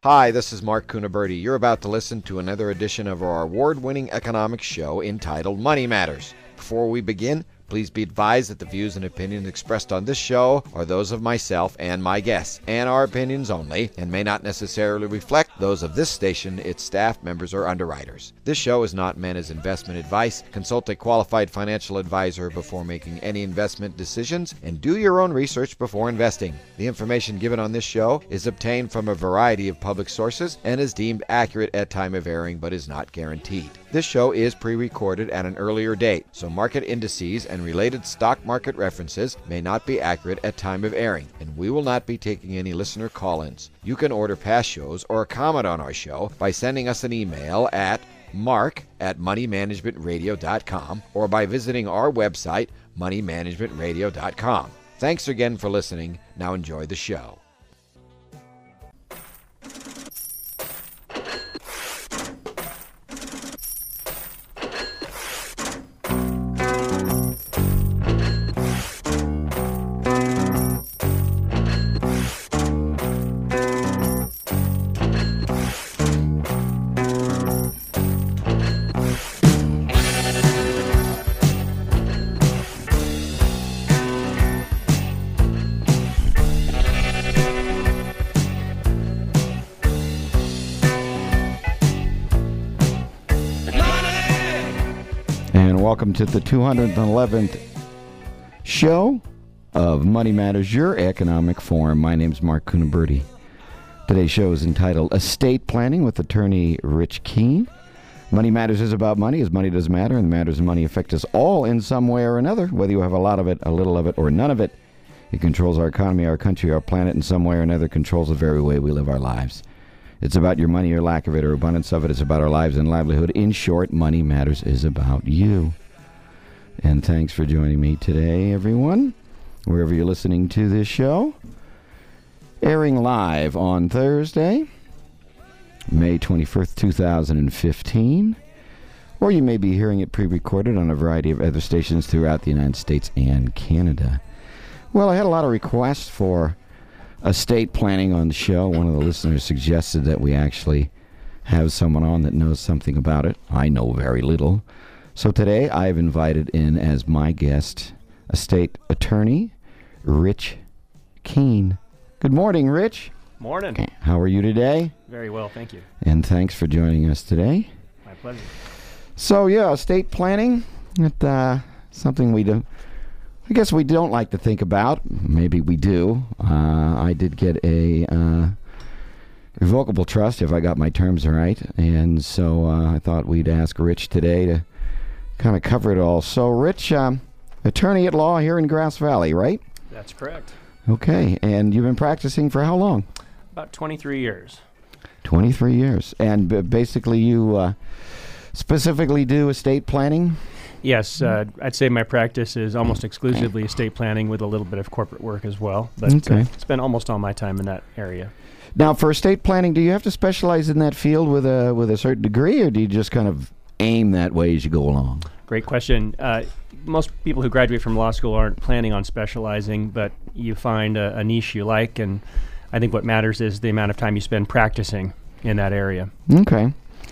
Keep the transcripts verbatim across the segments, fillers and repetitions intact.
Hi, this is Mark Cunaberti. You're about to listen to another edition of our award-winning economics show entitled Money Matters. Before we begin, please be advised that the views and opinions expressed on this show are those of myself and my guests, and are opinions only, and may not necessarily reflect those of this station, its staff, members, or underwriters. This show is not meant as investment advice. Consult a qualified financial advisor before making any investment decisions, and do your own research before investing. The information given on this show is obtained from a variety of public sources and is deemed accurate at time of airing, but is not guaranteed. This show is pre-recorded at an earlier date, so market indices and related stock market references may not be accurate at time of airing, and we will not be taking any listener call-ins. You can order past shows or comment on our show by sending us an email at mark at money management radio dot com or by visiting our website, money management radio dot com. Thanks again for listening. Now enjoy the show. Welcome to the two hundred eleventh show of Money Matters, your economic forum. My name is Mark Cunaberti. Today's show is entitled Estate Planning with attorney Rich Keene. Money Matters is about money, as money does matter, and the matters of money affect us all in some way or another, whether you have a lot of it, a little of it, or none of it. It controls our economy, our country, our planet in some way or another, controls the very way we live our lives. It's about your money or lack of it or abundance of it. It's about our lives and livelihood. In short, Money Matters is about you. And thanks for joining me today, everyone, wherever you're listening to this show. Airing live on Thursday, May twenty-first, two thousand fifteen. Or you may be hearing it pre-recorded on a variety of other stations throughout the United States and Canada. Well, I had a lot of requests for estate planning on the show. One of the listeners suggested that we actually have someone on that knows something about it. I know very little. So today I've invited in as my guest estate attorney Rich Keene. Good morning, Rich. Morning. How are you today? Very well, thank you. And thanks for joining us today. My pleasure. So yeah, estate planning, it's uh, something we do. I guess we don't like to think about. Maybe we do. Uh, I did get a uh, revocable trust, if I got my terms right, and so uh, I thought we'd ask Rich today to kind of cover it all. So, Rich, um, attorney at law here in Grass Valley, right? That's correct. Okay, and you've been practicing for how long? About twenty-three years. twenty-three years. And b- basically you uh, specifically do estate planning? Yes, uh, I'd say my practice is almost exclusively estate planning with a little bit of corporate work as well. But okay. uh, spend almost all my time in that area. Now, for estate planning, do you have to specialize in that field with a with a certain degree, or do you just kind of aim that way as you go along? Great question. Uh, most people who graduate from law school aren't planning on specializing, but you find a, a niche you like, and I think what matters is the amount of time you spend practicing in that area. Okay.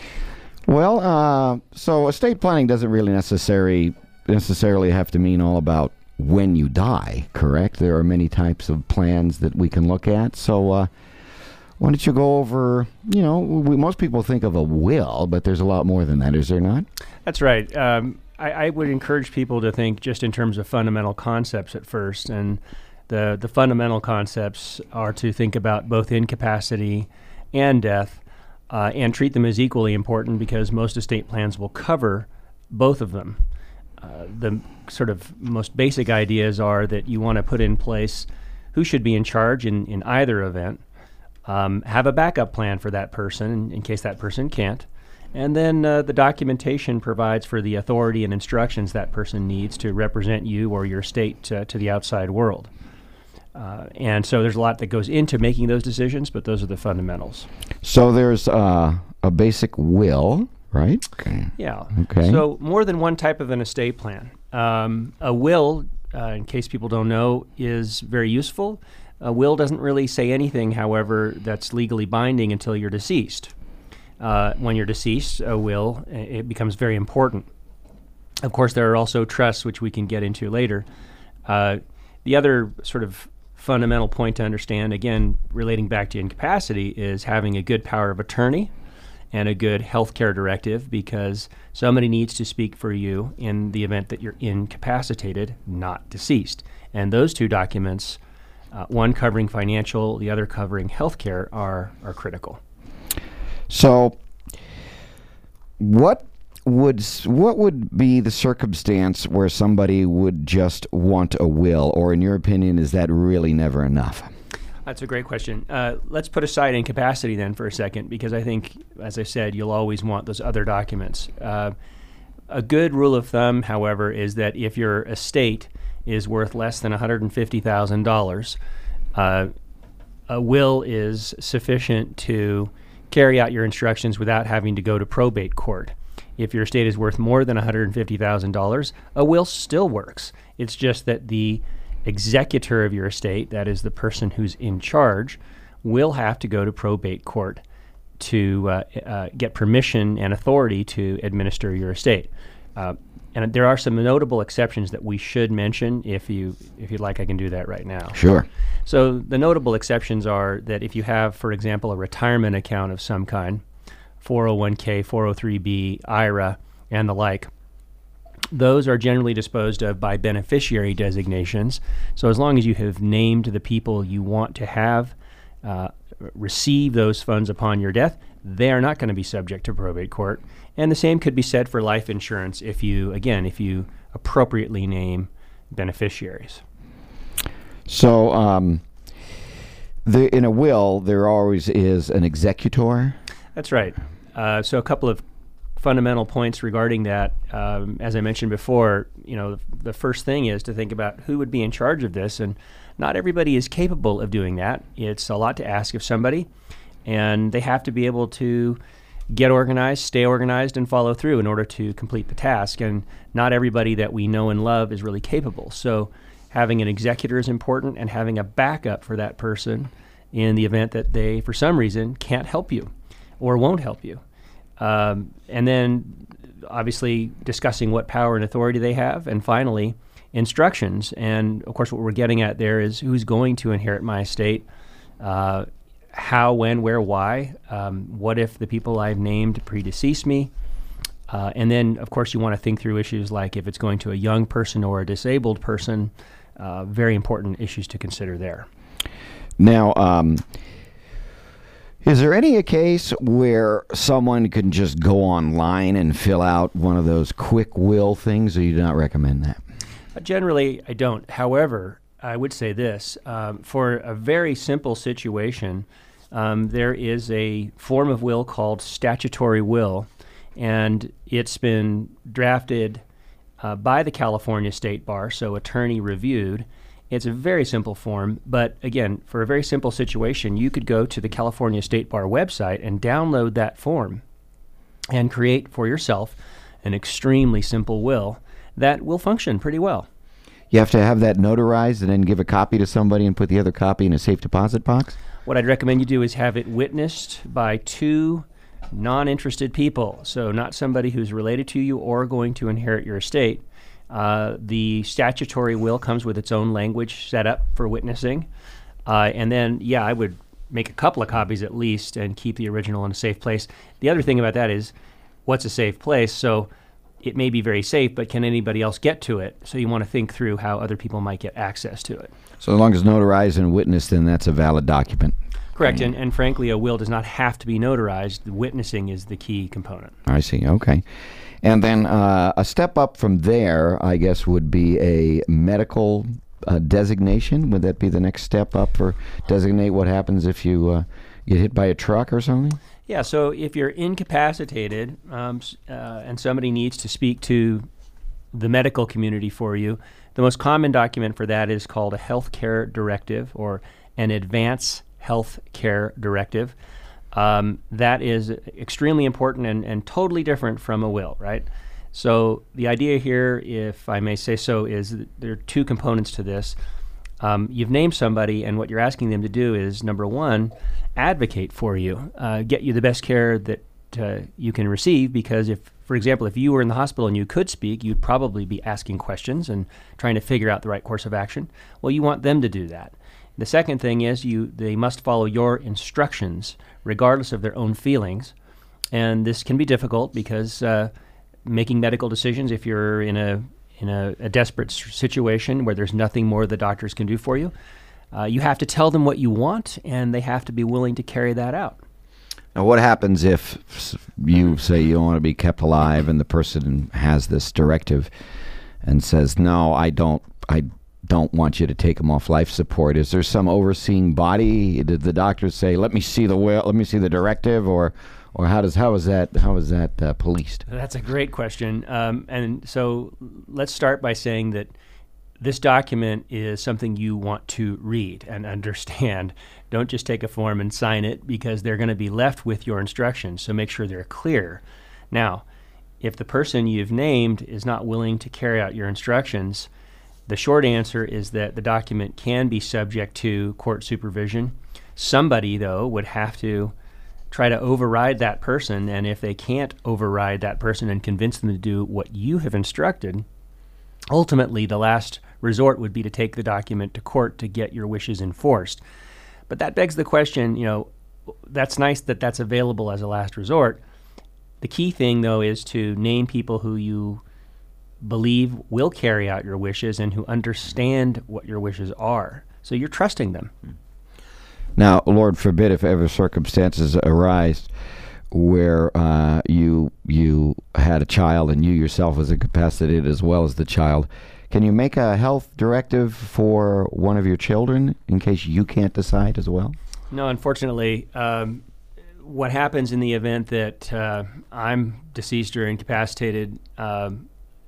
Well, uh, so estate planning doesn't really necessarily necessarily have to mean all about when you die, correct? There are many types of plans that we can look at. So uh, why don't you go over, you know, we, most people think of a will, but there's a lot more than that, is there not? That's right. Um, I, I would encourage people to think just in terms of fundamental concepts at first. And the, the fundamental concepts are to think about both incapacity and death uh, and treat them as equally important, because most estate plans will cover both of them. Uh, the sort of most basic ideas are that you want to put in place who should be in charge in, in either event. Um, have a backup plan for that person in, in case that person can't. And then uh, the documentation provides for the authority and instructions that person needs to represent you or your state uh, to the outside world. Uh, and so there's a lot that goes into making those decisions, but those are the fundamentals. So there's uh, a basic will, right? Yeah. Okay. So more than one type of an estate plan. Um, a will, uh, in case people don't know, is very useful. A will doesn't really say anything, however, that's legally binding until you're deceased. Uh, when you're deceased, a will, it becomes very important. Of course, there are also trusts, which we can get into later. Uh, the other sort of fundamental point to understand, again, relating back to incapacity, is having a good power of attorney and a good health care directive, because somebody needs to speak for you in the event that you're incapacitated, not deceased. And those two documents, uh, one covering financial, the other covering health care, are, are critical. So what would s- what would be the circumstance where somebody would just want a will, or in your opinion, is that really never enough? That's a great question. Uh, let's put aside incapacity then for a second, because I think, as I said, you'll always want those other documents. Uh, a good rule of thumb, however, is that if your estate is worth less than one hundred fifty thousand dollars, uh, a will is sufficient to carry out your instructions without having to go to probate court. If your estate is worth more than one hundred fifty thousand dollars, a will still works. It's just that the executor of your estate, that is the person who's in charge, will have to go to probate court to uh, uh, get permission and authority to administer your estate. Uh, and there are some notable exceptions that we should mention. If you if you'd like, I can do that right now. Sure. So the notable exceptions are that if you have, for example, a retirement account of some kind, four oh one k, four oh three b, I R A, and the like, those are generally disposed of by beneficiary designations. So as long as you have named the people you want to have uh, receive those funds upon your death, they are not going to be subject to probate court. And the same could be said for life insurance if you, again, if you appropriately name beneficiaries. So um, the, in a will, there always is an executor. That's right. Uh, so a couple of fundamental points regarding that. Um, as I mentioned before, you know, the, the first thing is to think about who would be in charge of this, and not everybody is capable of doing that. It's a lot to ask of somebody, and they have to be able to get organized, stay organized, and follow through in order to complete the task. And not everybody that we know and love is really capable. So having an executor is important, and having a backup for that person in the event that they, for some reason, can't help you or won't help you. Um, and then obviously discussing what power and authority they have. And finally, instructions. And of course, what we're getting at there is who's going to inherit my estate, uh, how, when, where, why, um, what if the people I've named predeceased me. Uh, and then, of course, you want to think through issues like if it's going to a young person or a disabled person, uh, very important issues to consider there. Now, um, is there any a case where someone can just go online and fill out one of those quick will things, or you do not recommend that? Uh, generally, I don't. However, I would say this. Um, for a very simple situation, um, there is a form of will called statutory will, and it's been drafted uh, by the California State Bar, so attorney reviewed. It's a very simple form, but again, for a very simple situation, you could go to the California State Bar website and download that form and create for yourself an extremely simple will that will function pretty well. You have to have that notarized and then give a copy to somebody and put the other copy in a safe deposit box? What I'd recommend you do is have it witnessed by two non-interested people, so not somebody who's related to you or going to inherit your estate. Uh, the statutory will comes with its own language set up for witnessing. Uh, and then, yeah, I would make a couple of copies at least and keep the original in a safe place. The other thing about that is, what's a safe place? So it may be very safe, but can anybody else get to it? So you want to think through how other people might get access to it. So as long as notarized and witnessed, then that's a valid document. Correct. And, and frankly, a will does not have to be notarized. The witnessing is the key component. I see. Okay. And then uh, a step up from there, I guess, would be a medical uh, designation. Would that be the next step up for designate what happens if you uh, get hit by a truck or something? Yeah, so if you're incapacitated um, uh, and somebody needs to speak to the medical community for you, the most common document for that is called a health care directive or an advance health care directive. Um, that is extremely important and, and totally different from a will, right? So the idea here, if I may say so, is that there are two components to this. Um, you've named somebody, and what you're asking them to do is, number one, advocate for you, uh, get you the best care that uh, you can receive, because if, for example, if you were in the hospital and you could speak, you'd probably be asking questions and trying to figure out the right course of action. Well, you want them to do that. The second thing is you they must follow your instructions, regardless of their own feelings. And this can be difficult because uh, making medical decisions, if you're in a in a, a desperate situation where there's nothing more the doctors can do for you, uh, you have to tell them what you want, and they have to be willing to carry that out. Now, what happens if you say you don't want to be kept alive, and the person has this directive and says, "No, I don't. I don't want you to take them off life support"? Is there some overseeing body? Did the doctors say, "Let me see the will, let me see the directive," or, or how does how is that how is that uh, policed? That's a great question. Um, and so let's start by saying that this document is something you want to read and understand. Don't just take a form and sign it, because they're going to be left with your instructions, so make sure they're clear. Now, if the person you've named is not willing to carry out your instructions, the short answer is that the document can be subject to court supervision. Somebody, though, would have to try to override that person, and if they can't override that person and convince them to do what you have instructed, ultimately the last resort would be to take the document to court to get your wishes enforced. But that begs the question, you know, that's nice that that's available as a last resort. The key thing, though, is to name people who you believe will carry out your wishes and who understand what your wishes are. So you're trusting them. Now, Lord forbid, if ever circumstances arise where uh, you you had a child and you yourself was incapacitated as well as the child, can you make a health directive for one of your children in case you can't decide as well? No, unfortunately. Um, what happens in the event that uh, I'm deceased or incapacitated, um,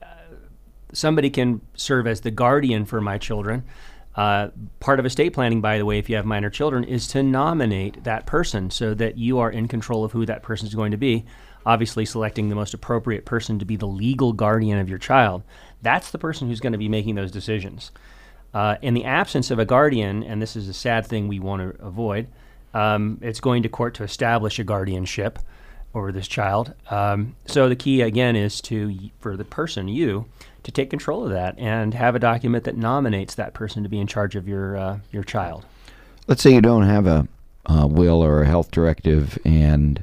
somebody can serve as the guardian for my children. Uh, part of estate planning, by the way, if you have minor children, is to nominate that person so that you are in control of who that person is going to be, obviously selecting the most appropriate person to be the legal guardian of your child. That's the person who's going to be making those decisions. Uh, in the absence of a guardian, and this is a sad thing we want to avoid, um, it's going to court to establish a guardianship over this child. Um, so the key, again, is to, for the person, you, to take control of that and have a document that nominates that person to be in charge of your uh, your child. Let's say you don't have a, a will or a health directive, and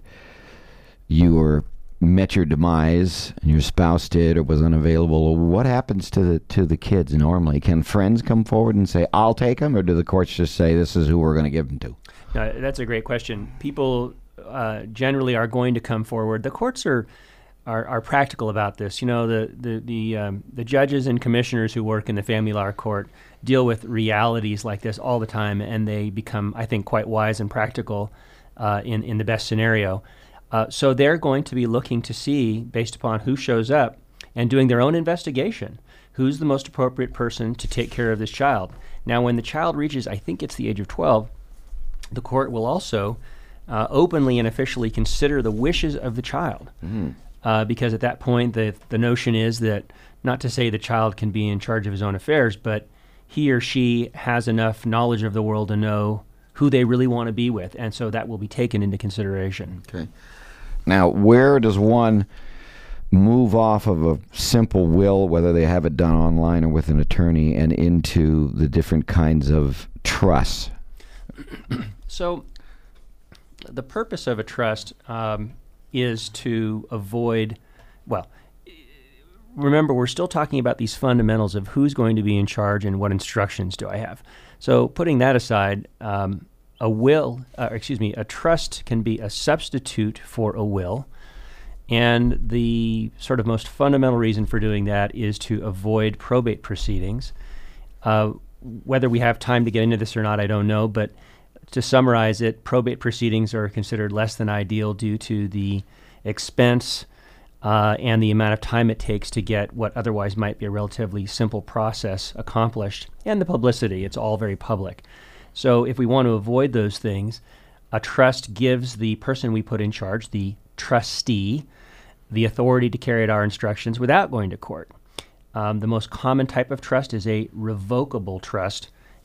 you were met your demise, and your spouse did or was unavailable. What happens to the to the kids normally? Can friends come forward and say, "I'll take them," or do the courts just say, "This is who we're going to give them to"? No, that's a great question. People uh, generally are going to come forward. The courts are. Are, are practical about this. You know, the the the, um, the judges and commissioners who work in the family law court deal with realities like this all the time, and they become, I think, quite wise and practical uh, in in the best scenario. Uh, so they're going to be looking to see, based upon who shows up, and doing their own investigation, who's the most appropriate person to take care of this child. Now, when the child reaches, I think it's the age of twelve, the court will also uh, openly and officially consider the wishes of the child. Mm-hmm. Uh, because at that point, the the notion is that, not to say the child can be in charge of his own affairs, but he or she has enough knowledge of the world to know who they really want to be with, and so that will be taken into consideration. Okay. Now, where does one move off of a simple will, whether they have it done online or with an attorney, and into the different kinds of trusts? So, the purpose of a trust um, is to avoid, well, remember, we're still talking about these fundamentals of who's going to be in charge and what instructions do I have. So putting that aside, um, a will, uh, excuse me, a trust can be a substitute for a will. And the sort of most fundamental reason for doing that is to avoid probate proceedings. Uh, whether we have time to get into this or not, I don't know, but to summarize it, probate proceedings are considered less than ideal due to the expense uh, and the amount of time it takes to get what otherwise might be a relatively simple process accomplished, and the publicity. It's all very public. So if we want to avoid those things, a trust gives the person we put in charge, the trustee, the authority to carry out our instructions without going to court. Um, the most common type of trust is a revocable trust,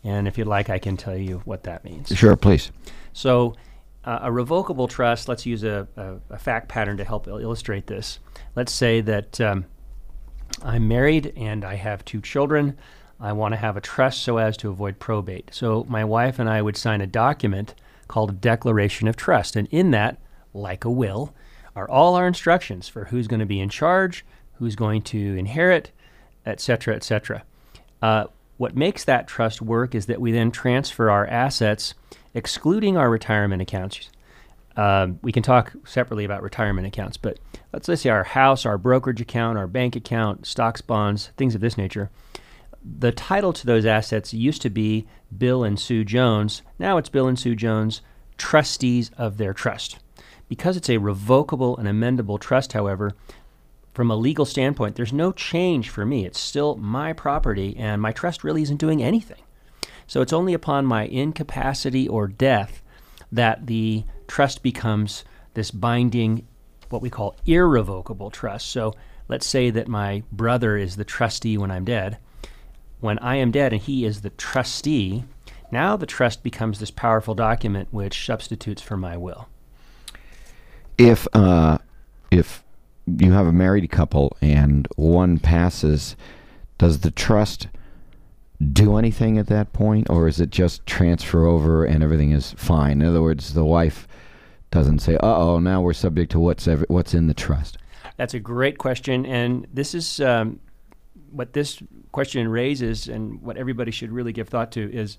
And if you'd like, I can tell you what that means. Sure, please. So uh, a revocable trust, let's use a, a, a fact pattern to help il- illustrate this. Let's say that um, I'm married and I have two children. I want to have a trust so as to avoid probate. So my wife and I would sign a document called a declaration of trust. And in that, like a will, are all our instructions for who's going to be in charge, who's going to inherit, et cetera, et cetera. Uh, what makes that trust work is that we then transfer our assets, excluding our retirement accounts. Uh, we can talk separately about retirement accounts, but let's, let's say our house, our brokerage account, our bank account, stocks, bonds, things of this nature. The title to those assets used to be Bill and Sue Jones. Now it's Bill and Sue Jones, trustees of their trust. Because it's a revocable and amendable trust, however, from a legal standpoint, there's no change for me. It's still my property, and my trust really isn't doing anything. So it's only upon my incapacity or death that the trust becomes this binding, what we call irrevocable trust. So let's say that my brother is the trustee when I'm dead. When I am dead and he is the trustee, now the trust becomes this powerful document which substitutes for my will. If uh, if you have a married couple and one passes, does the trust do anything at that point, or is it just transfer over and everything is fine? In other words, the wife doesn't say, uh-oh, now we're subject to what's ever, what's in the trust. That's a great question, and this is um, what this question raises, and what everybody should really give thought to is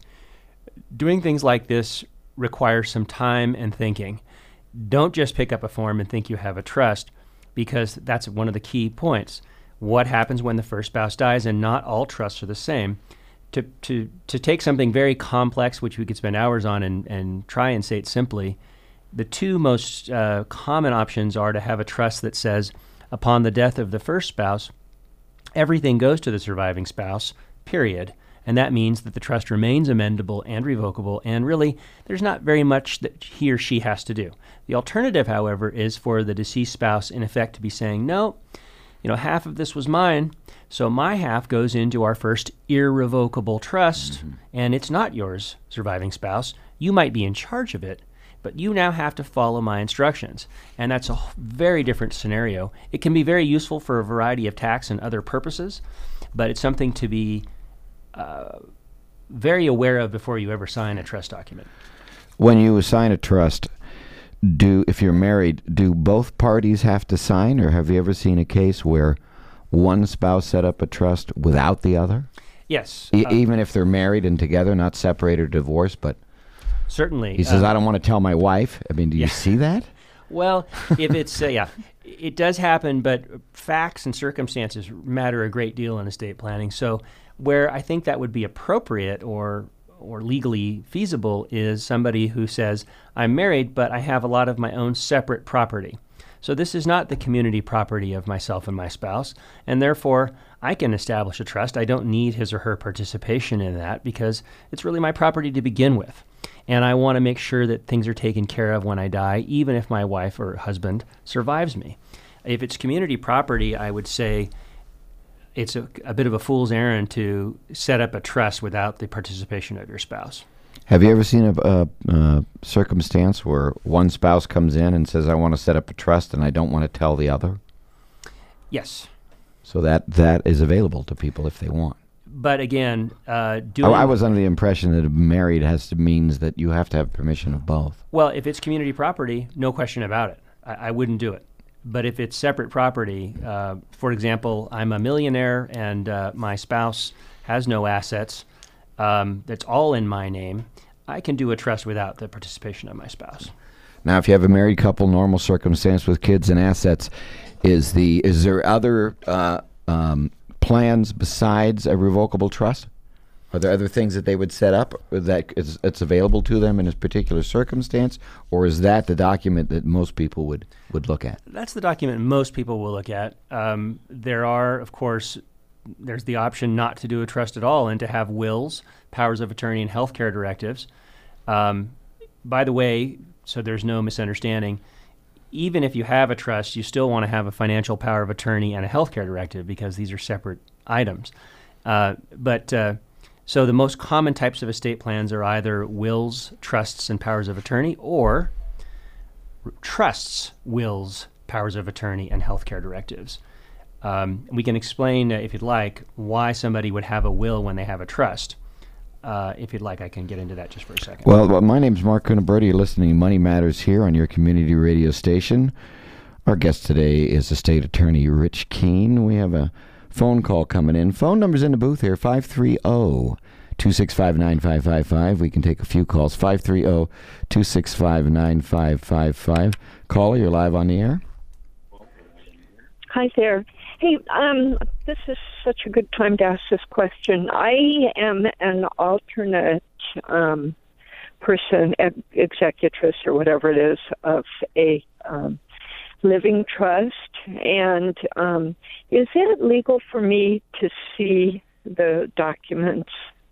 doing things like this requires some time and thinking. Don't just pick up a form and think you have a trust, because that's one of the key points. What happens when the first spouse dies? And not all trusts are the same. To to to take something very complex, which we could spend hours on, and, and try and say it simply, the two most uh, common options are to have a trust that says, upon the death of the first spouse, everything goes to the surviving spouse, period. And that means that the trust remains amendable and revocable, and really, there's not very much that he or she has to do. The alternative, however, is for the deceased spouse, in effect, to be saying, no, you know, half of this was mine, so my half goes into our first irrevocable trust, mm-hmm. and it's not yours, surviving spouse. You might be in charge of it, but you now have to follow my instructions. And that's a very different scenario. It can be very useful for a variety of tax and other purposes, but it's something to be uh, very aware of before you ever sign a trust document. When you sign a trust, do if you're married, do both parties have to sign, or have you ever seen a case where one spouse set up a trust without the other? Yes. E- uh, even if they're married and together, not separated or divorced, but certainly. He says, uh, I don't want to tell my wife. I mean, do you yeah. see that? Well, if it's, uh, yeah, it does happen, but facts and circumstances matter a great deal in estate planning. So where I think that would be appropriate or or legally feasible is somebody who says, I'm married, but I have a lot of my own separate property. So this is not the community property of myself and my spouse, and therefore I can establish a trust. I don't need his or her participation in that because it's really my property to begin with. And I want to make sure that things are taken care of when I die, even if my wife or husband survives me. If it's community property, I would say it's a, a bit of a fool's errand to set up a trust without the participation of your spouse. Have you ever seen a, a, a circumstance where one spouse comes in and says, I want to set up a trust and I don't want to tell the other? Yes. So that that is available to people if they want. But again, uh, doing... I, I was under the impression that married has to means that you have to have permission of both. Well, if it's community property, no question about it. I, I wouldn't do it. But if it's separate property, uh, for example, I'm a millionaire and uh, my spouse has no assets, um, that's all in my name, I can do a trust without the participation of my spouse. Now, if you have a married couple, normal circumstance with kids and assets, is the is there other uh, um, plans besides a revocable trust? Are there other things that they would set up that is, it's available to them in a particular circumstance, or is that the document that most people would, would look at? That's the document most people will look at. Um, there are, of course, there's the option not to do a trust at all and to have wills, powers of attorney, and healthcare directives. Um, by the way, so there's no misunderstanding, even if you have a trust, you still want to have a financial power of attorney and a healthcare directive because these are separate items. Uh, but uh, So the most common types of estate plans are either wills, trusts, and powers of attorney, or trusts, wills, powers of attorney, and healthcare directives. Um, we can explain, uh, if you'd like, why somebody would have a will when they have a trust. Uh, if you'd like, I can get into that just for a second. Well, well my name's Mark Cunaberti. You're listening to Money Matters here on your community radio station. Our guest today is estate attorney Rich Keene. We have a phone call coming in. Phone number's in the booth here, five three zero, two six five, nine five five five. We can take a few calls, five three zero, two six five, nine five five five. Caller, you're live on the air. Hi there. Hey, um, this is such a good time to ask this question. I am an alternate um, person, ex- executrix or whatever it is, of a um, living trust, and um, is it legal for me to see the documents?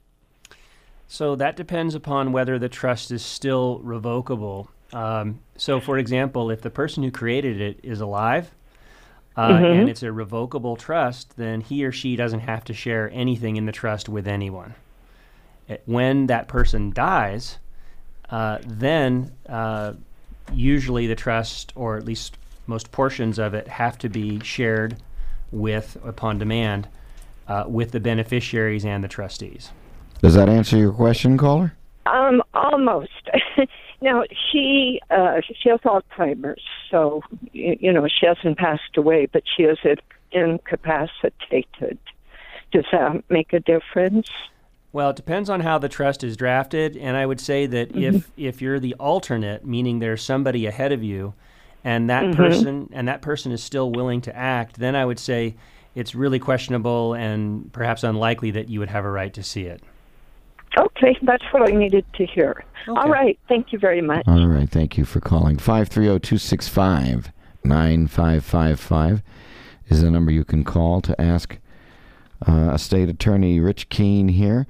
So that depends upon whether the trust is still revocable. Um, so, for example, if the person who created it is alive uh, mm-hmm. and it's a revocable trust, then he or she doesn't have to share anything in the trust with anyone. It, when that person dies, uh, then uh, usually the trust, or at least most portions of it, have to be shared with, upon demand, uh, with the beneficiaries and the trustees. Does that answer your question, caller? Um, almost. Now, she uh, she has Alzheimer's, so, you, you know, she hasn't passed away, but she is incapacitated. Does that make a difference? Well, it depends on how the trust is drafted, and I would say that mm-hmm. if, if you're the alternate, meaning there's somebody ahead of you, and that mm-hmm. person and that person is still willing to act, then I would say it's really questionable and perhaps unlikely that you would have a right to see it. Okay, that's what I needed to hear. Okay. All right, thank you very much. All right, thank you for calling. five three zero, two six five, nine five five five is the number you can call to ask uh, estate attorney Rich Keene here.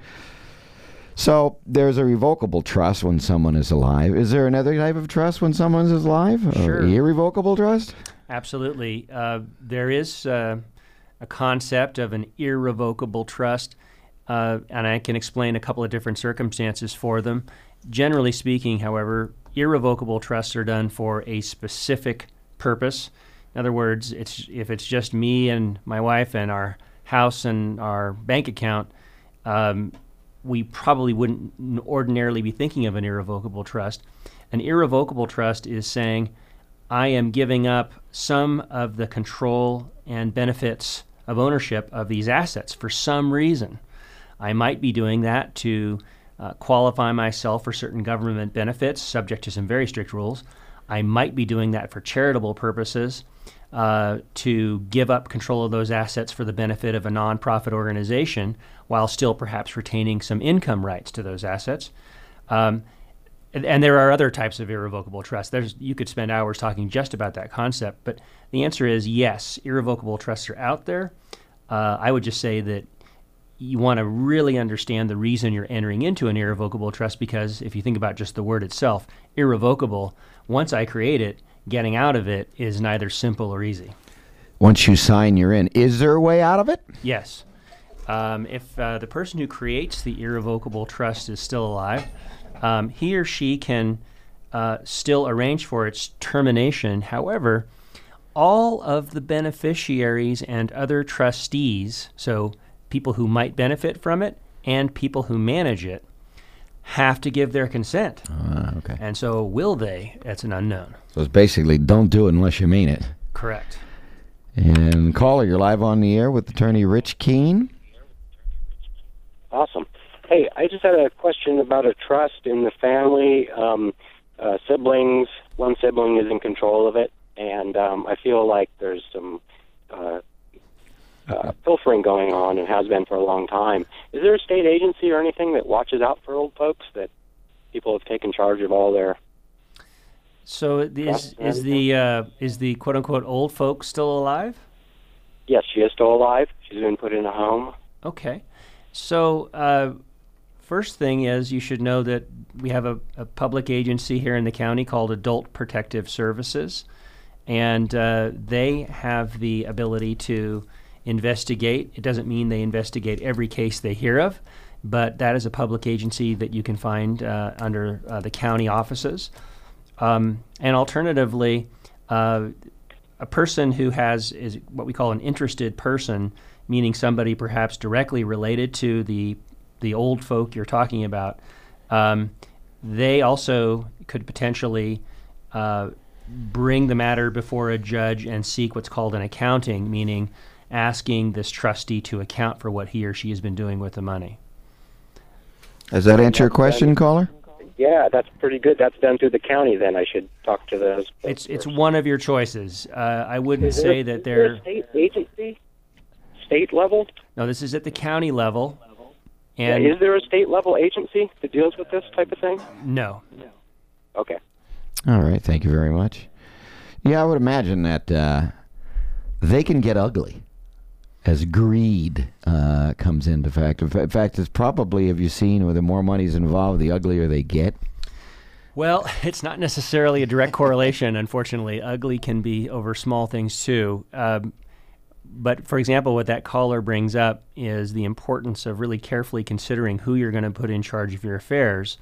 So there's a revocable trust when someone is alive. Is there another type of trust when someone is alive? Sure. An irrevocable trust? Absolutely. Uh, there is uh, a concept of an irrevocable trust, uh, and I can explain a couple of different circumstances for them. Generally speaking, however, irrevocable trusts are done for a specific purpose. In other words, it's if it's just me and my wife and our house and our bank account, um, we probably wouldn't ordinarily be thinking of an irrevocable trust. An irrevocable trust is saying, I am giving up some of the control and benefits of ownership of these assets for some reason. I might be doing that to uh, qualify myself for certain government benefits, subject to some very strict rules. I might be doing that for charitable purposes, uh, to give up control of those assets for the benefit of a nonprofit organization, while still perhaps retaining some income rights to those assets. Um, and, and there are other types of irrevocable trusts. There's, you could spend hours talking just about that concept, but the answer is yes, irrevocable trusts are out there. Uh, I would just say that you want to really understand the reason you're entering into an irrevocable trust, because if you think about just the word itself, irrevocable, once I create it, getting out of it is neither simple or easy. Once you sign, you're in. Is there a way out of it? Yes. Um, if uh, the person who creates the irrevocable trust is still alive, um, he or she can uh, still arrange for its termination. However, all of the beneficiaries and other trustees, so people who might benefit from it and people who manage it, have to give their consent. Ah, okay. And so will they? That's an unknown. So it's basically don't do it unless you mean it. Correct. And caller, you're live on the air with attorney Rich Keene. Awesome. Hey, I just had a question about a trust in the family. Um, uh, siblings, one sibling is in control of it, and um, I feel like there's some uh, uh, pilfering going on and has been for a long time. Is there a state agency or anything that watches out for old folks, that people have taken charge of all their... So is, is the uh, is the quote unquote old folks still alive? Yes, she is still alive. She's been put in a home. Okay. So uh, first thing is you should know that we have a, a public agency here in the county called Adult Protective Services, and uh, they have the ability to investigate. It doesn't mean they investigate every case they hear of. but that is a public agency that you can find uh, under uh, the county offices. Um, and alternatively, uh, a person who has is what we call an interested person, meaning somebody perhaps directly related to the the old folk you're talking about, um, they also could potentially uh, bring the matter before a judge and seek what's called an accounting, meaning asking this trustee to account for what he or she has been doing with the money. Does that answer your question, caller? Yeah, that's pretty good. That's done through the county. Then I should talk to those. It's it's one of your choices. Uh, I wouldn't Is say there, that they're is there a state agency, state level. no. This is at the county level, and Yeah, is there a state level agency that deals with this type of thing? no. Okay. All right, thank you very much. Yeah, I would imagine that uh, they can get ugly as greed uh, comes into fact. In fa- in fact, it's probably, have you seen, where the more money's involved, the uglier they get? Well, it's not necessarily a direct correlation, unfortunately. Ugly can be over small things, too. Um, but, for example, what that caller brings up is the importance of really carefully considering who you're going to put in charge of your affairs.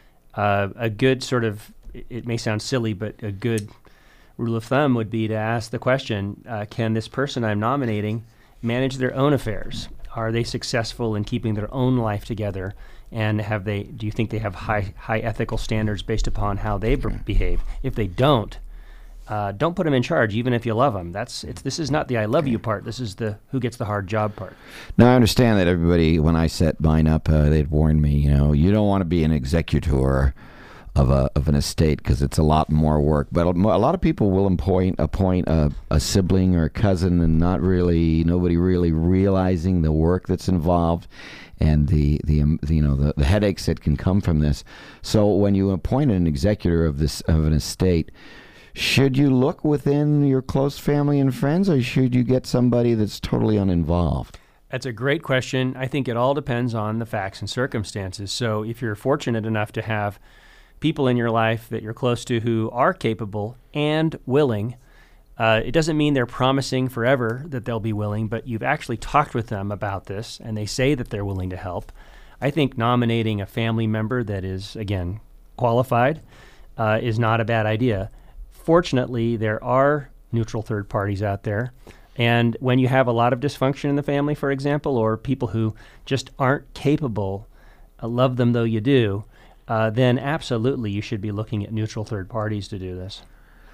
Uh, a good sort of, it may sound silly, but a good rule of thumb would be to ask the question, uh, can this person I'm nominating manage their own affairs? Are they successful in keeping their own life together? And have they? Do you think they have high high ethical standards based upon how they b- behave? If they don't, uh, don't put them in charge, even if you love them. That's it's. This is not the I love you part. This is the who gets the hard job part. Now, I understand that everybody, when I set mine up, uh, they'd warn me, you know, you don't want to be an executor of a of an estate because it's a lot more work. But a lot of people will appoint appoint a, a sibling or a cousin, and not really nobody really realizing the work that's involved and the the, um, the you know the, the headaches that can come from this. So when you appoint an executor of this of an estate, should you look within your close family and friends, or should you get somebody that's totally uninvolved? That's a great question. I think it all depends on the facts and circumstances. So if you're fortunate enough to have people in your life that you're close to who are capable and willing, uh, it doesn't mean they're promising forever that they'll be willing, but you've actually talked with them about this and they say that they're willing to help. I think nominating a family member that is, again, qualified uh, is not a bad idea. Fortunately, there are neutral third parties out there. And when you have a lot of dysfunction in the family, for example, or people who just aren't capable, uh, love them though you do, Uh, then absolutely you should be looking at neutral third parties to do this.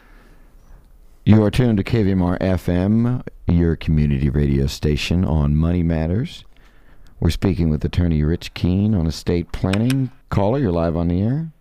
You are tuned to K V M R F M, your community radio station on Money Matters. We're speaking with attorney Rich Keene on estate planning. Caller, you're live on the air.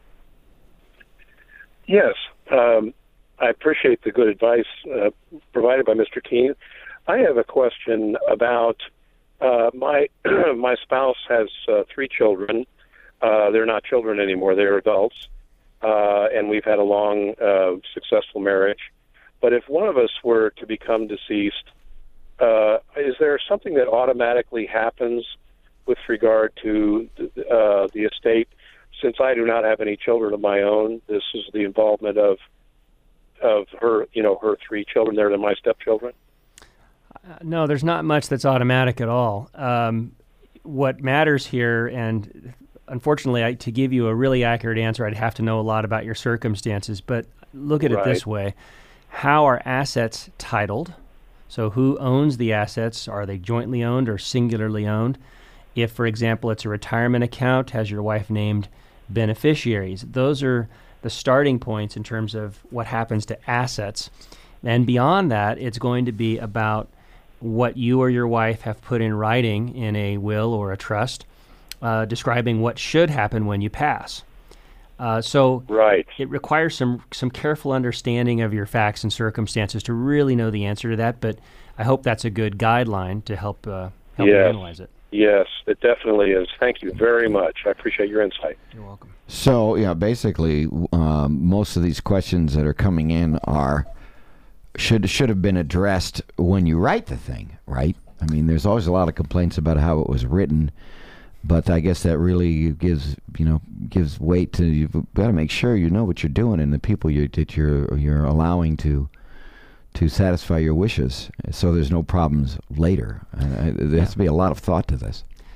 Yes, um, I appreciate the good advice uh, provided by Mister Keene. I have a question about uh, my my spouse has uh, three children. Uh, they're not children anymore; they're adults, uh, and we've had a long, uh, successful marriage. But if one of us were to become deceased, uh, is there something that automatically happens with regard to uh, the estate? Since I do not have any children of my own, this is the involvement of of her, you know, her three children. They're my stepchildren. Uh, no, there's not much that's automatic at all. Um, what matters here, and unfortunately, I, to give you a really accurate answer, I'd have to know a lot about your circumstances. But look at Right. it this way: how are assets titled? So, who owns the assets? Are they jointly owned or singularly owned? If, for example, it's a retirement account, has your wife named beneficiaries? Those are the starting points in terms of what happens to assets. And beyond that, it's going to be about what you or your wife have put in writing in a will or a trust, uh, describing what should happen when you pass. Uh, so Right. it requires some some careful understanding of your facts and circumstances to really know the answer to that. But I hope that's a good guideline to help uh, help you Yes. analyze it. Yes, it definitely is. Thank you very much. I appreciate your insight. You're welcome. So, yeah, basically, um, most of these questions that are coming in are should should have been addressed when you write the thing, right? I mean, there's always a lot of complaints about how it was written, but I guess that really gives you know gives weight to you've got to make sure you know what you're doing and the people you that you're you're allowing to to satisfy your wishes, so there's no problems later. Uh, there has to be a lot of thought to this.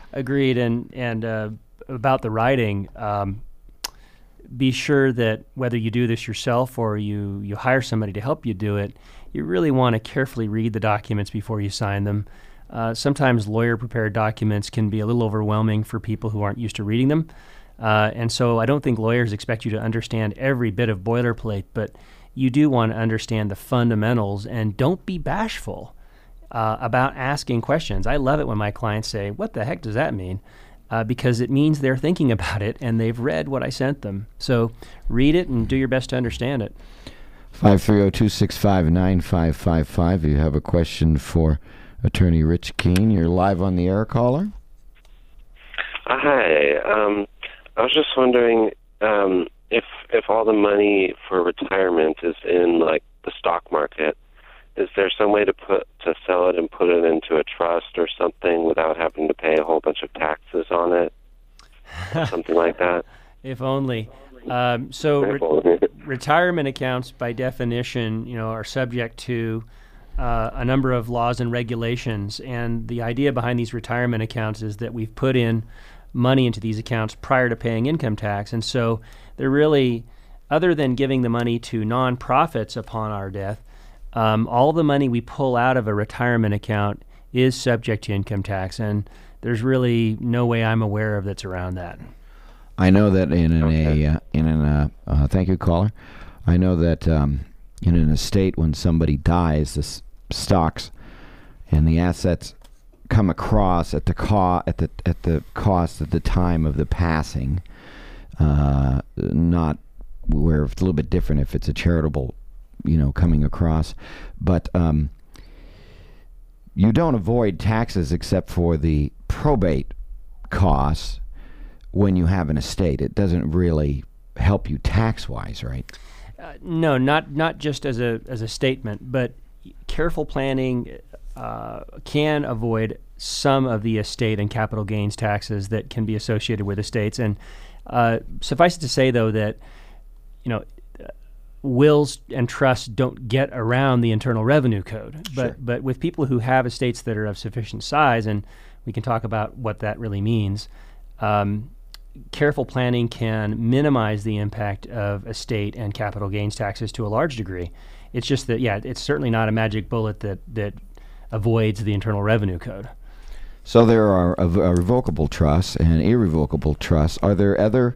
Agreed. And and uh, about the writing, um, be sure that whether you do this yourself or you, you hire somebody to help you do it, you really want to carefully read the documents before you sign them. Uh, sometimes lawyer-prepared documents can be a little overwhelming for people who aren't used to reading them. Uh, and so I don't think lawyers expect you to understand every bit of boilerplate, but you do want to understand the fundamentals, and don't be bashful uh, about asking questions. I love it when my clients say, "What the heck does that mean?" Uh, because it means they're thinking about it and they've read what I sent them. So read it and do your best to understand it. five three zero, two six five, nine five five five. If you have a question for Attorney Rich Keene, you're live on the air, caller. Uh, hi. Um, I was just wondering um, if if all the money for retirement is in like the stock market, is there some way to put to sell it and put it into a trust or something without having to pay a whole bunch of taxes on it? Something like that. If only. Um, so re- retirement accounts, by definition, you know, are subject to uh, a number of laws and regulations. And the idea behind these retirement accounts is that we've put in money into these accounts prior to paying income tax. And so they're really, other than giving the money to nonprofits upon our death, um, all the money we pull out of a retirement account is subject to income tax. And there's really no way I'm aware of that's around that. I know that in an Okay. a uh, in an uh, uh, thank you, caller. I know that um, in an estate, when somebody dies, the s- stocks and the assets come across at the co- at the at the cost at the time of the passing. Uh, not where it's a little bit different if it's a charitable, you know, coming across, but um, you don't avoid taxes except for the probate costs. When you have an estate, it doesn't really help you tax-wise, right? Uh, no, not not just as a as a statement, but careful planning uh, can avoid some of the estate and capital gains taxes that can be associated with estates. And uh, suffice it to say, though, that you know wills and trusts don't get around the Internal Revenue Code. But Sure. but with people who have estates that are of sufficient size, and we can talk about what that really means. Um, Careful planning can minimize the impact of estate and capital gains taxes to a large degree. It's just that, yeah, it's certainly not a magic bullet that, that avoids the Internal Revenue Code. So there are a, a revocable trusts and irrevocable trusts. Are there other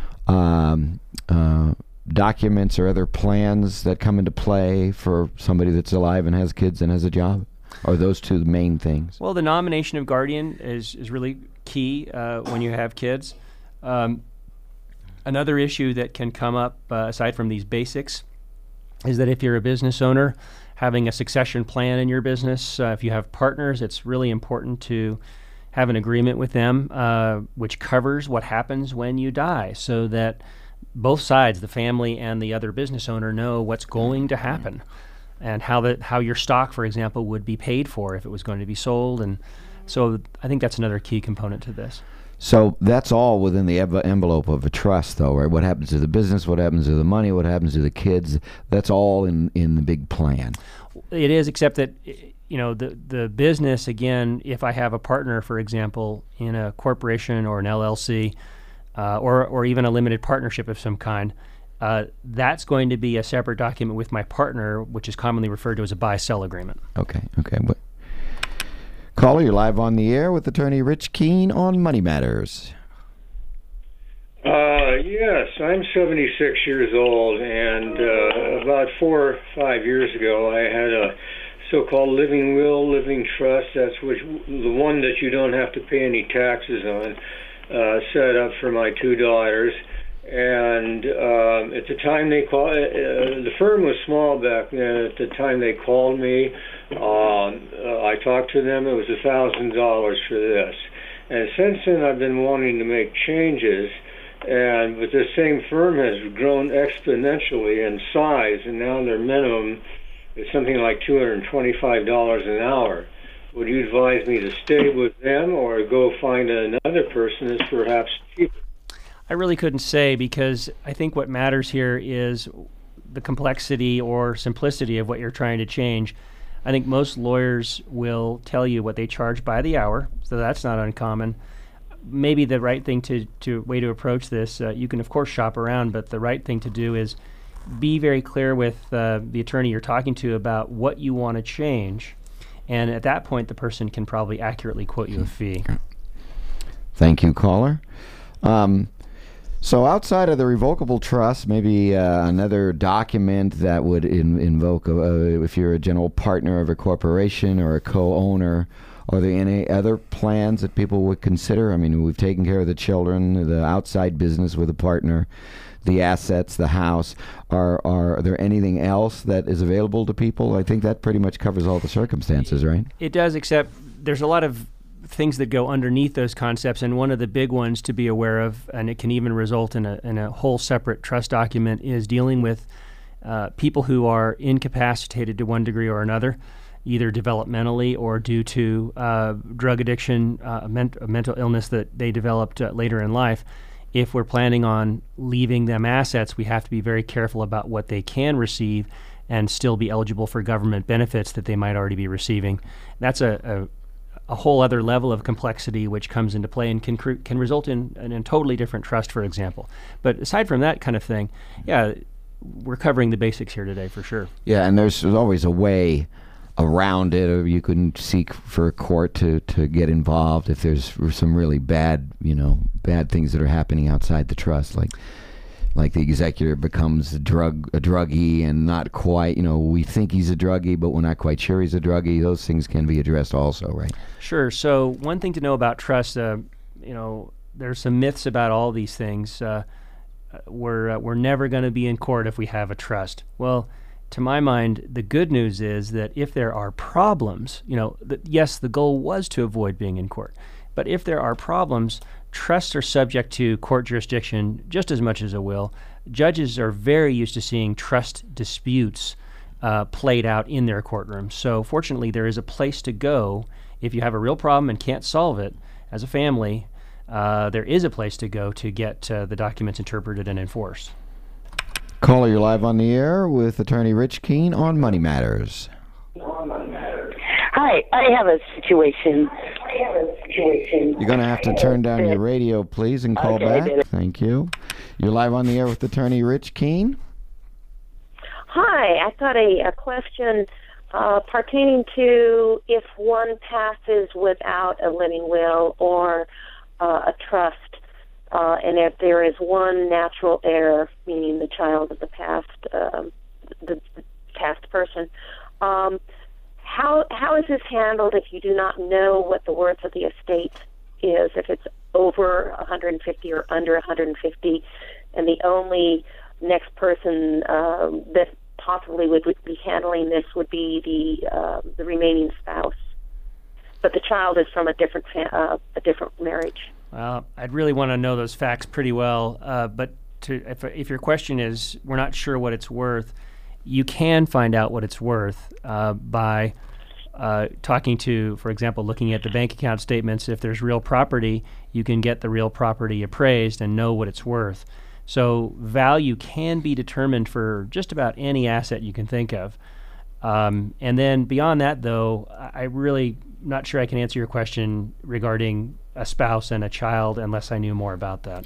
um, uh, documents or other plans that come into play for somebody that's alive and has kids and has a job? Are those two the main things? Well, the nomination of guardian is, is really key uh, when you have kids. Um, another issue that can come up, uh, aside from these basics, is that if you're a business owner, having a succession plan in your business, uh, if you have partners, it's really important to have an agreement with them uh, which covers what happens when you die, so that both sides, the family and the other business owner, know what's going to happen and how the how your stock, for example, would be paid for if it was going to be sold. And so I think that's another key component to this. So that's all within the ev- envelope of a trust, though, right? What happens to the business, what happens to the money, what happens to the kids, that's all in, in the big plan. It is, except that, you know, the, the business, again, if I have a partner, for example, in a corporation or an L L C, uh, or, or even a limited partnership of some kind, uh, that's going to be a separate document with my partner, which is commonly referred to as a buy-sell agreement. Okay, okay. But caller, you're live on the air with Attorney Rich Keene on Money Matters. Uh, yes, I'm seventy-six years old, and uh, about four or five years ago, I had a so-called living will, living trust. That's which the one that you don't have to pay any taxes on. Uh, set up for my two daughters, and um, at the time they called, uh, the firm was small back then. At the time they called me, um, uh, I talked to them. It was a thousand dollars for this, and since then I've been wanting to make changes. And but this same firm has grown exponentially in size, and now their minimum is something like two hundred twenty-five dollars an hour. Would you advise me to stay with them or go find another person that's perhaps cheaper? I really couldn't say, because I think what matters here is the complexity or simplicity of what you're trying to change. I think most lawyers will tell you what they charge by the hour, so that's not uncommon. maybe the right thing to, to way to approach this, uh, you can of course shop around, but the right thing to do is be very clear with uh, the attorney you're talking to about what you want to change. And at that point, the person can probably accurately quote you a fee. Thank you, caller. Um, so outside of the revocable trust, maybe uh, another document that would in, invoke, uh, if you're a general partner of a corporation or a co-owner, are there any other plans that people would consider? I mean, we've taken care of the children, the outside business with a partner, the assets, the house. Are, are there anything else that is available to people? I think that pretty much covers all the circumstances, right? It does, except there's a lot of things that go underneath those concepts, and one of the big ones to be aware of, and it can even result in a, in a whole separate trust document, is dealing with uh, people who are incapacitated to one degree or another, either developmentally or due to uh, drug addiction, uh, ment- a mental illness that they developed uh, later in life. If we're planning on leaving them assets, we have to be very careful about what they can receive and still be eligible for government benefits that they might already be receiving. That's a, a a whole other level of complexity which comes into play and can cr- can result in, in a totally different trust, for example. But aside from that kind of thing, yeah, we're covering the basics here today for sure. Yeah, and there's always a way around it, or you can seek for a court to, to get involved if there's some really bad, you know, bad things that are happening outside the trust, like like the executor becomes a drug a druggie and not quite, you know, we think he's a druggie, but we're not quite sure he's a druggie. Those things can be addressed also, right? Sure. So one thing to know about trust, uh, you know, there's some myths about all these things. Uh, we're uh, we're never going to be in court if we have a trust. Well, to my mind, the good news is that if there are problems, you know, th- yes, the goal was to avoid being in court, but if there are problems, trusts are subject to court jurisdiction just as much as a will. Judges are very used to seeing trust disputes uh, played out in their courtrooms. So fortunately, there is a place to go if you have a real problem and can't solve it as a family. Uh, there is a place to go to get uh, the documents interpreted and enforced. Caller, you're live on the air with Attorney Rich Keene on Money Matters. Hi, I have a situation. I have a situation. You're going to have to turn down your radio, please, and call Okay, back. Thank you. You're live on the air with Attorney Rich Keene. Hi, I've got a, a question uh, pertaining to if one passes without a living will or uh, a trust, uh, and if there is one natural heir, meaning the child of the past, um, the, the past person. Um, How how is this handled if you do not know what the worth of the estate is, if it's over one hundred fifty or under one hundred fifty, and the only next person um, that possibly would, would be handling this would be the uh, the remaining spouse, but the child is from a different fa- uh, a different marriage? Well, I'd really want to know those facts pretty well, uh, but to, if, if your question is we're not sure what it's worth, you can find out what it's worth uh, by uh, talking to, for example, looking at the bank account statements. If there's real property, you can get the real property appraised and know what it's worth. So value can be determined for just about any asset you can think of. Um, and then beyond that, though, I really not sure I can answer your question regarding a spouse and a child unless I knew more about that.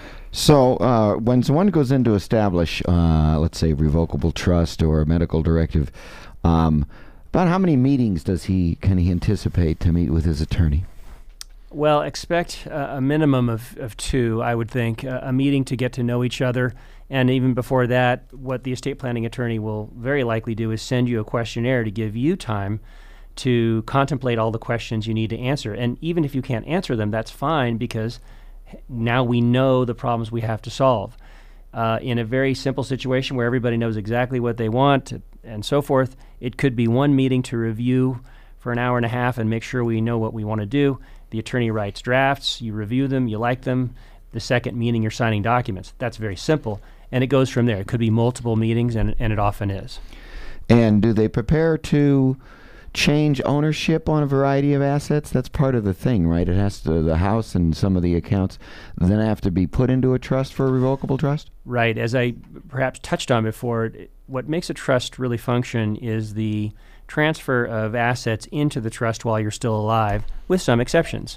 So uh, when someone goes in to establish, uh, let's say, revocable trust or a medical directive, um, about how many meetings does he can he anticipate to meet with his attorney? Well, expect uh, a minimum of, of two, I would think, uh, a meeting to get to know each other. And even before that, what the estate planning attorney will very likely do is send you a questionnaire to give you time to contemplate all the questions you need to answer. And even if you can't answer them, that's fine, because now we know the problems we have to solve. Uh, in a very simple situation where everybody knows exactly what they want and so forth, it could be one meeting to review for an hour and a half and make sure we know what we want to do. The attorney writes drafts, you review them, you like them. The second meeting, you're signing documents. That's very simple, and it goes from there. It could be multiple meetings, and, and it often is. And do they prepare to change ownership on a variety of assets? That's part of the thing, right? It has to, the house and some of the accounts then have to be put into a trust for a revocable trust? Right. As I perhaps touched on before, what makes a trust really function is the transfer of assets into the trust while you're still alive, with some exceptions.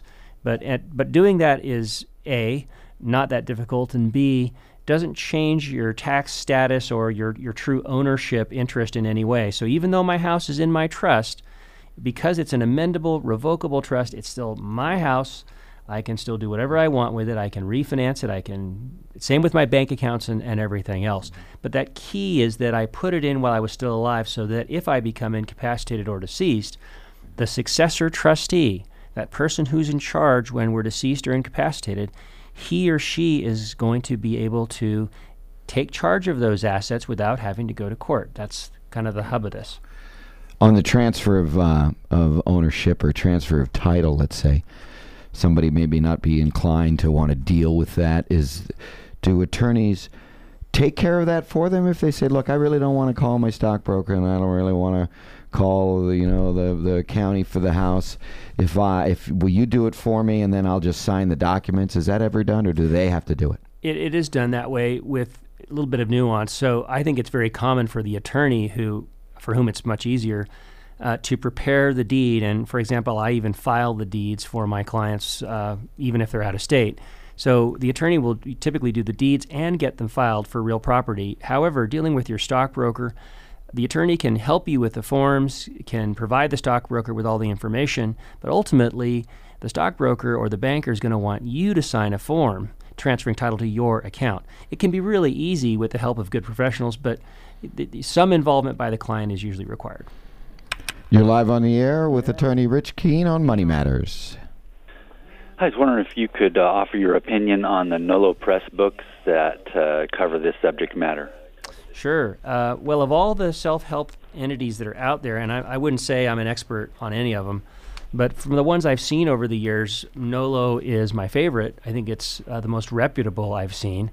But at, but doing that is A, not that difficult, and B, doesn't change your tax status or your, your true ownership interest in any way. So even though my house is in my trust, because it's an amendable, revocable trust, it's still my house. I can still do whatever I want with it. I can refinance it. I can, same with my bank accounts and, and everything else. But that key is that I put it in while I was still alive so that if I become incapacitated or deceased, the successor trustee, that person who's in charge when we're deceased or incapacitated, he or she is going to be able to take charge of those assets without having to go to court. That's kind of the hub of this. On the transfer of uh, of ownership or transfer of title, let's say, somebody maybe not be inclined to want to deal with that. Is do attorneys take care of that for them if they say, look, I really don't want to call my stockbroker and I don't really want to call the, you know, the the county for the house. If I if will you do it for me and then I'll just sign the documents? Is that ever done, or do they have to do it? It, it is done that way with a little bit of nuance. So I think it's very common for the attorney who, for whom it's much easier, uh, to prepare the deed. And for example, I even file the deeds for my clients, uh, even if they're out of state. So the attorney will typically do the deeds and get them filed for real property. However, dealing with your stockbroker, the attorney can help you with the forms, can provide the stockbroker with all the information, but ultimately the stockbroker or the banker is going to want you to sign a form transferring title to your account. It can be really easy with the help of good professionals, but th- th- some involvement by the client is usually required. You're live on the air with attorney Rich Keene on Money Matters. I was wondering if you could uh, offer your opinion on the Nolo Press books that uh, cover this subject matter. Sure. Uh, well, of all the self-help entities that are out there, and I, I wouldn't say I'm an expert on any of them, but from the ones I've seen over the years, Nolo is my favorite. I think it's uh, the most reputable I've seen.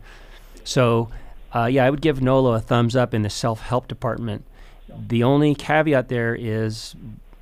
So, uh, yeah, I would give Nolo a thumbs up in the self-help department. The only caveat there is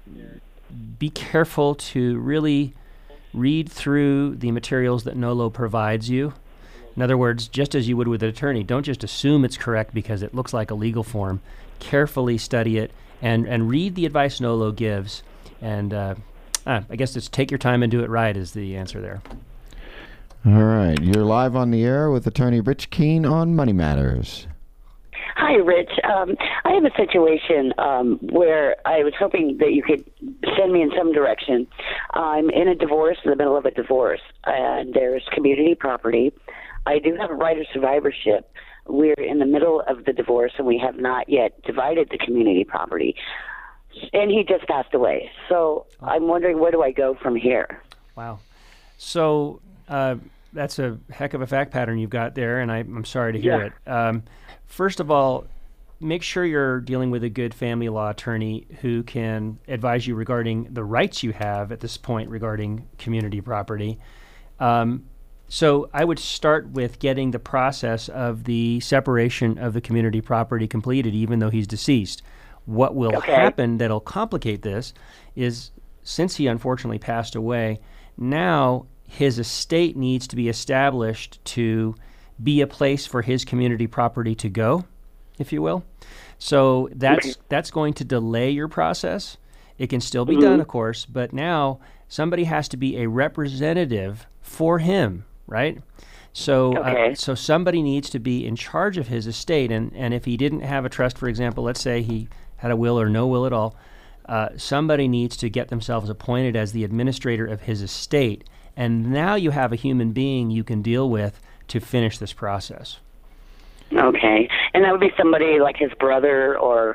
be careful to really read through the materials that Nolo provides you. In other words, just as you would with an attorney, don't just assume it's correct because it looks like a legal form. Carefully study it and, and read the advice Nolo gives. And uh, ah, I guess just take your time and do it right is the answer there. All right. You're live on the air with attorney Rich Keene on Money Matters. Hi, Rich. Um, I have a situation um, where I was hoping that you could send me in some direction. I'm in a divorce, in the middle of a divorce, and there's community property. I do have a right of survivorship. We're in the middle of the divorce, and we have not yet divided the community property. And he just passed away. So I'm wondering, where do I go from here? Wow. So uh, that's a heck of a fact pattern you've got there, and I, I'm sorry to hear Yeah. it. Um, first of all, make sure you're dealing with a good family law attorney who can advise you regarding the rights you have at this point regarding community property. Um, So I would start with getting the process of the separation of the community property completed, even though he's deceased. What will Okay. happen that'll complicate this is, since he unfortunately passed away, now his estate needs to be established to be a place for his community property to go, if you will. So that's Okay. that's going to delay your process. It can still be Mhm. done, of course, but now somebody has to be a representative for him. Right? So Okay. uh, so somebody needs to be in charge of his estate, and, and if he didn't have a trust, for example, let's say he had a will or no will at all, uh, somebody needs to get themselves appointed as the administrator of his estate, and now you have a human being you can deal with to finish this process. Okay. And that would be somebody like his brother or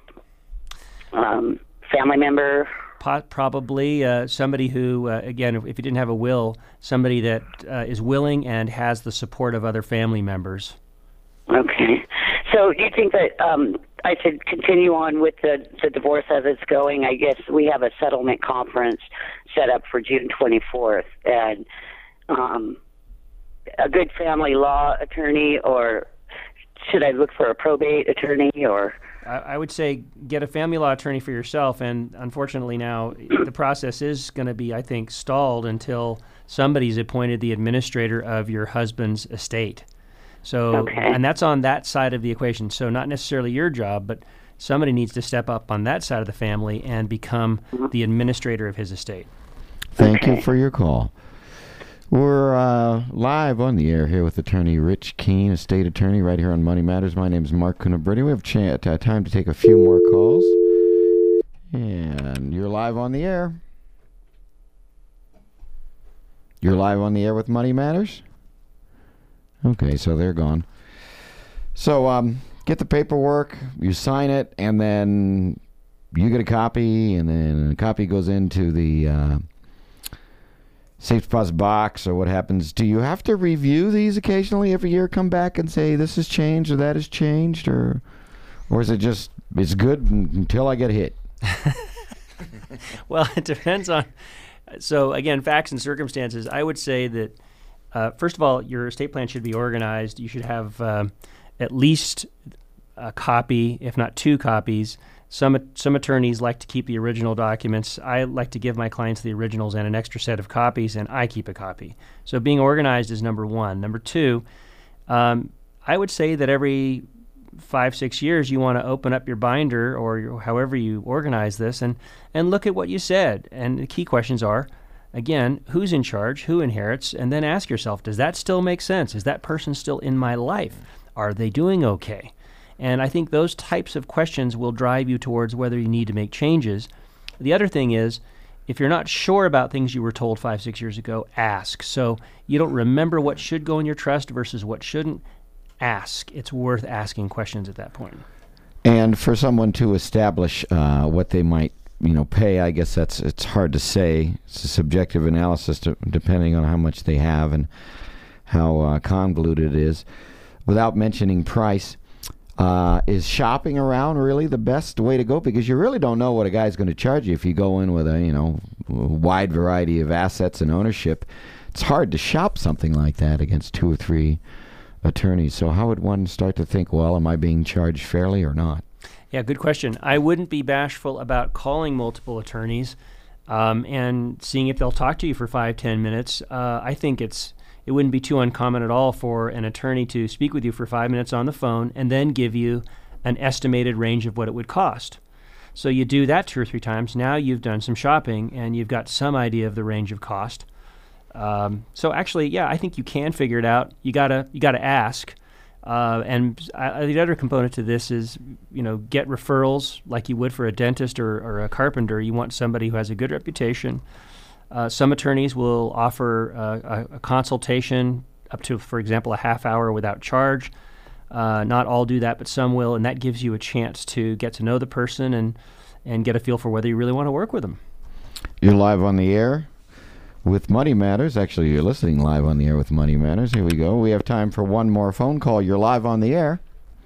um, family member? Po- probably uh, somebody who, uh, again, if, if you didn't have a will, somebody that uh, is willing and has the support of other family members. Okay. So do you think that um, I should continue on with the, the divorce as it's going? I guess we have a settlement conference set up for June twenty-fourth. And um, a good family law attorney, or should I look for a probate attorney, or... I, I would say get a family law attorney for yourself, and unfortunately now the process is going to be, I think, stalled until somebody's appointed the administrator of your husband's estate. So, Okay. and that's on that side of the equation. So not necessarily your job, but somebody needs to step up on that side of the family and become the administrator of his estate. Thank Okay. you for your call. We're uh, live on the air here with attorney Rich Keene, estate attorney, right here on Money Matters. My name is Mark Cunaberti. We have ch- uh, time to take a few more calls. And you're live on the air. You're live on the air with Money Matters? Okay, so they're gone. So um, get the paperwork, you sign it, and then you get a copy, and then a copy goes into the uh, safe deposit box or what happens. Do you have to review these occasionally every year, come back and say this has changed or that has changed, or or is it just it's good until I get hit? Well, it depends on, so again, facts and circumstances. I would say that, uh, first of all, your estate plan should be organized. You should have um, at least a copy, if not two copies. Some some attorneys like to keep the original documents. I like to give my clients the originals and an extra set of copies, and I keep a copy. So being organized is number one. Number two, um, I would say that every five, six years you want to open up your binder or your, however you organize this and, and look at what you said. And the key questions are, again, who's in charge, who inherits, and then ask yourself, does that still make sense? Is that person still in my life? Are they doing okay? And I think those types of questions will drive you towards whether you need to make changes. The other thing is, if you're not sure about things you were told five, six years ago, ask. So you don't remember what should go in your trust versus what shouldn't, ask. It's worth asking questions at that point. And for someone to establish uh, what they might, you know, pay, I guess that's it's hard to say. It's a subjective analysis to, depending on how much they have and how uh, convoluted it is. Without mentioning price, uh, is shopping around really the best way to go? Because you really don't know what a guy's going to charge you if you go in with a, you know, wide variety of assets and ownership. It's hard to shop something like that against two or three attorneys. So how would one start to think, well, am I being charged fairly or not? Yeah, good question. I wouldn't be bashful about calling multiple attorneys um, and seeing if they'll talk to you for five, ten minutes. Uh, I think it's it wouldn't be too uncommon at all for an attorney to speak with you for five minutes on the phone and then give you an estimated range of what it would cost. So you do that two or three times. Now you've done some shopping and you've got some idea of the range of cost. Um, so actually, yeah, I think you can figure it out. You gotta, you gotta ask. Uh, and I, the other component to this is, you know, get referrals like you would for a dentist or, or a carpenter. You want somebody who has a good reputation. Uh, some attorneys will offer uh, a, a consultation up to, for example, a half hour without charge. Uh, not all do that, but some will, and that gives you a chance to get to know the person and, and get a feel for whether you really want to work with them. You're live on the air with Money Matters. Actually, you're listening live on the air with Money Matters. Here we go. We have time for one more phone call. You're live on the air.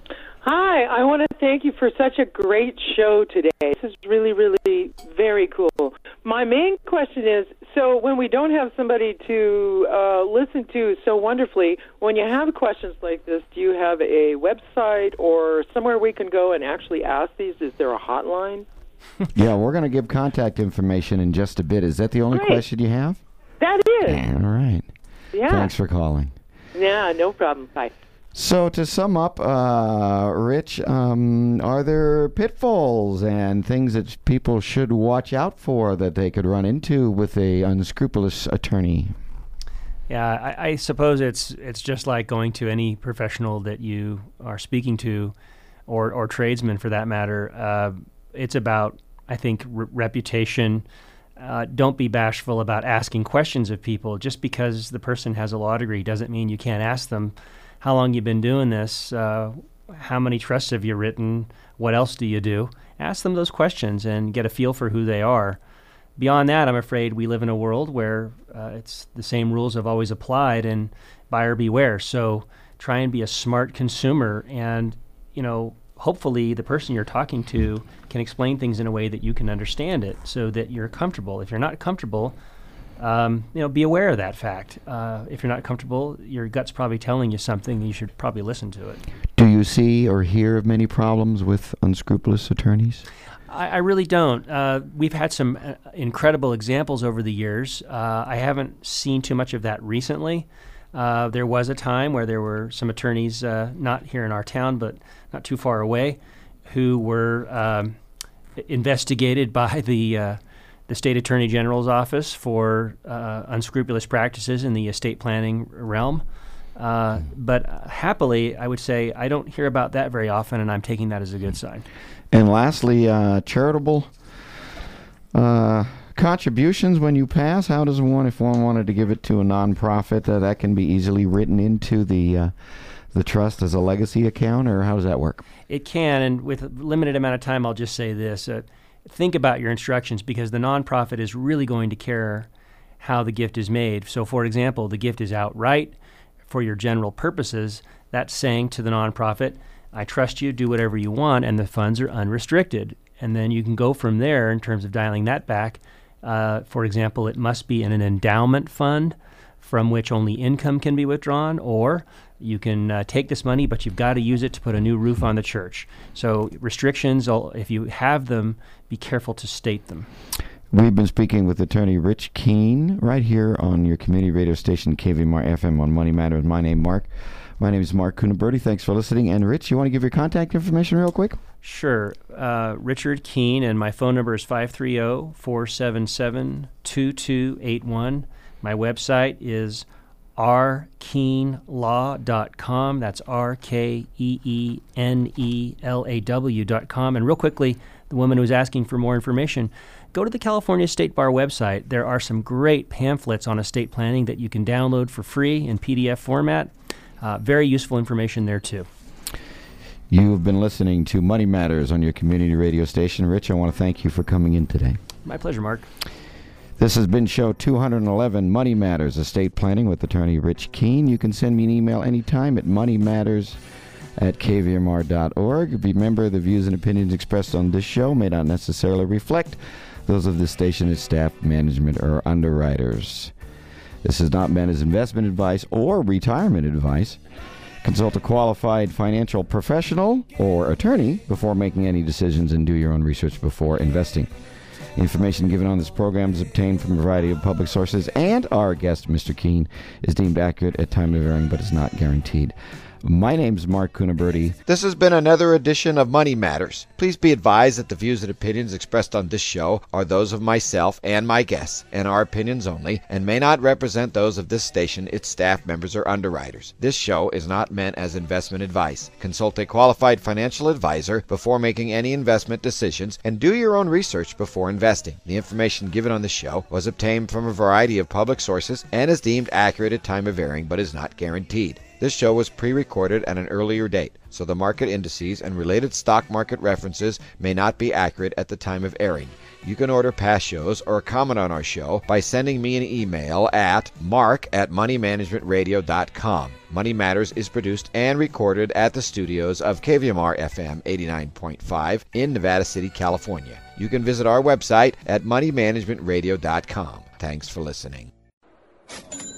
Hi, I want to thank you for such a great show today. This is really, really very cool. My main question is, so when we don't have somebody to uh, listen to so wonderfully, when you have questions like this, do you have a website or somewhere we can go and actually ask these? Is there a hotline? Yeah, we're going to give contact information in just a bit. Is that the only Great. question you have? That is. Yeah, all right. Yeah. Thanks for calling. Yeah, no problem. Bye. So to sum up, uh, Rich, um, are there pitfalls and things that people should watch out for that they could run into with a unscrupulous attorney? Yeah, I, I suppose it's it's just like going to any professional that you are speaking to, or or tradesman for that matter. Uh, it's about, I think, re- reputation. Uh, don't be bashful about asking questions of people. Just because the person has a law degree doesn't mean you can't ask them how long you've been doing this, uh, how many trusts have you written, what else do you do? Ask them those questions and get a feel for who they are. Beyond that, I'm afraid we live in a world where uh, it's the same rules have always applied, and buyer beware. So try and be a smart consumer, and you know, hopefully the person you're talking to can explain things in a way that you can understand it so that you're comfortable. If you're not comfortable, um, you know, be aware of that fact. Uh, if you're not comfortable, your gut's probably telling you something, and you should probably listen to it. Do you see or hear of many problems with unscrupulous attorneys? I, I really don't. Uh, we've had some uh, incredible examples over the years. Uh, I haven't seen too much of that recently. Uh, there was a time where there were some attorneys, uh, not here in our town, but not too far away, who were um, investigated by the uh, the State Attorney General's office for uh, unscrupulous practices in the estate planning realm. Uh, but happily, I would say I don't hear about that very often, and I'm taking that as a good sign. And lastly, uh, charitable uh, contributions when you pass. How does one, if one wanted to give it to a nonprofit, uh, that can be easily written into the uh, the trust as a legacy account, or how does that work? It can, and with a limited amount of time, I'll just say this. Uh, think about your instructions, because the nonprofit is really going to care how the gift is made. So, for example, the gift is outright for your general purposes. That's saying to the nonprofit, I trust you, do whatever you want, and the funds are unrestricted. And then you can go from there in terms of dialing that back. Uh, for example, it must be in an endowment fund from which only income can be withdrawn, or you can uh, take this money, but you've got to use it to put a new roof on the church. So restrictions, if you have them, be careful to state them. We've been speaking with attorney Rich Keene right here on your community radio station, K V M R F M on Money Matters. My name, Mark. My name is Mark Cunaberti. Thanks for listening. And Rich, you want to give your contact information real quick? Sure. Uh, Richard Keene, and my phone number is five three zero, four seven seven, two two eight one. My website is r keene law dot com. That's R K E E N E L A W dot com. And real quickly, the woman who was asking for more information, go to the California State Bar website. There are some great pamphlets on estate planning that you can download for free in P D F format. Uh, very useful information there, too. You've been listening to Money Matters on your community radio station. Rich, I want to thank you for coming in today. My pleasure, Mark. This has been show two hundred eleven, Money Matters, Estate Planning with attorney Rich Keene. You can send me an email anytime at moneymatters at k v m r dot org. Remember, the views and opinions expressed on this show may not necessarily reflect those of the station, its staff, management, or underwriters. This is not meant as investment advice or retirement advice. Consult a qualified financial professional or attorney before making any decisions, and do your own research before investing. Information given on this program is obtained from a variety of public sources, and our guest, Mister Keene, is deemed accurate at time of airing, but is not guaranteed. My name's Mark Cunaberti. This has been another edition of Money Matters. Please be advised that the views and opinions expressed on this show are those of myself and my guests, and our opinions only, and may not represent those of this station, its staff members, or underwriters. This show is not meant as investment advice. Consult a qualified financial advisor before making any investment decisions, and do your own research before investing. The information given on this show was obtained from a variety of public sources and is deemed accurate at time of airing, but is not guaranteed. This show was pre-recorded at an earlier date, so the market indices and related stock market references may not be accurate at the time of airing. You can order past shows or comment on our show by sending me an email at mark at money management radio dot com. Money Matters is produced and recorded at the studios of K V M R F M eighty-nine point five in Nevada City, California. You can visit our website at money management radio dot com. Thanks for listening.